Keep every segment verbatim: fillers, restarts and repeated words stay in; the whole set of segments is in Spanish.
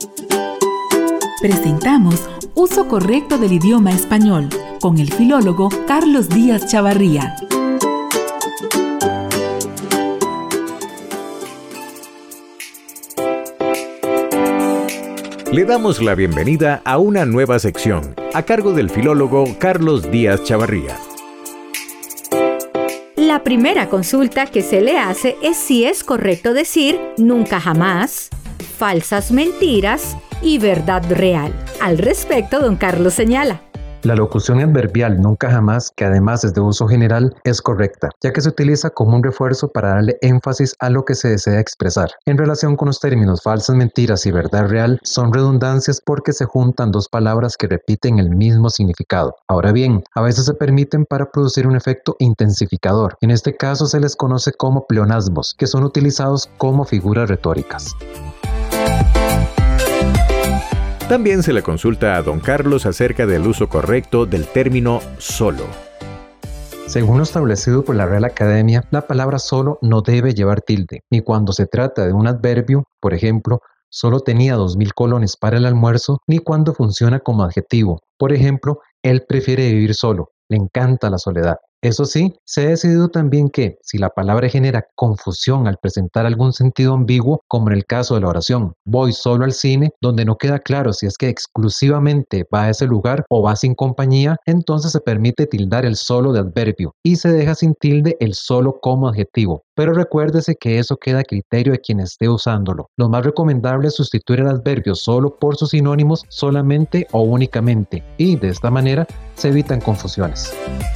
Presentamos Uso Correcto del Idioma Español con el filólogo Carlos Díaz Chavarría. Le damos la bienvenida a una nueva sección, a cargo del filólogo Carlos Díaz Chavarría. La primera consulta que se le hace es si es correcto decir nunca jamás, falsas mentiras y verdad real. Al respecto, don Carlos señala: La locución adverbial nunca jamás, que además es de uso general, es correcta, ya que se utiliza como un refuerzo para darle énfasis a lo que se desea expresar. En relación con los términos falsas mentiras y verdad real, son redundancias porque se juntan dos palabras que repiten el mismo significado. Ahora bien, a veces se permiten para producir un efecto intensificador. En este caso se les conoce como pleonasmos, que son utilizados como figuras retóricas. También se le consulta a don Carlos acerca del uso correcto del término solo. Según lo establecido por la Real Academia, la palabra solo no debe llevar tilde, ni cuando se trata de un adverbio, por ejemplo, solo tenía dos mil colones para el almuerzo, ni cuando funciona como adjetivo. Por ejemplo, él prefiere vivir solo, le encanta la soledad. Eso sí, se ha decidido también que, si la palabra genera confusión al presentar algún sentido ambiguo, como en el caso de la oración, voy solo al cine, donde no queda claro si es que exclusivamente va a ese lugar o va sin compañía, entonces se permite tildar el solo de adverbio y se deja sin tilde el solo como adjetivo. Pero recuérdese que eso queda a criterio de quien esté usándolo. Lo más recomendable es sustituir el adverbio solo por sus sinónimos solamente o únicamente, y de esta manera se evitan confusiones.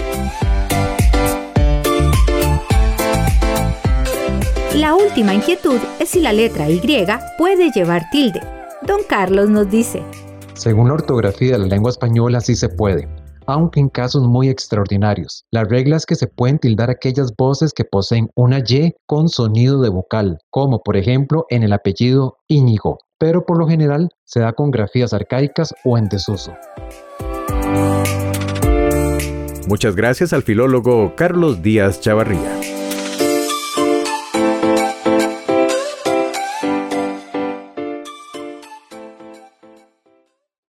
La última inquietud es si la letra Y puede llevar tilde. Don Carlos nos dice: Según la ortografía de la lengua española sí se puede, aunque en casos muy extraordinarios. La regla es que se pueden tildar aquellas voces que poseen una Y con sonido de vocal, como por ejemplo en el apellido Íñigo, pero por lo general se da con grafías arcaicas o en desuso. Muchas gracias al filólogo Carlos Díaz Chavarría.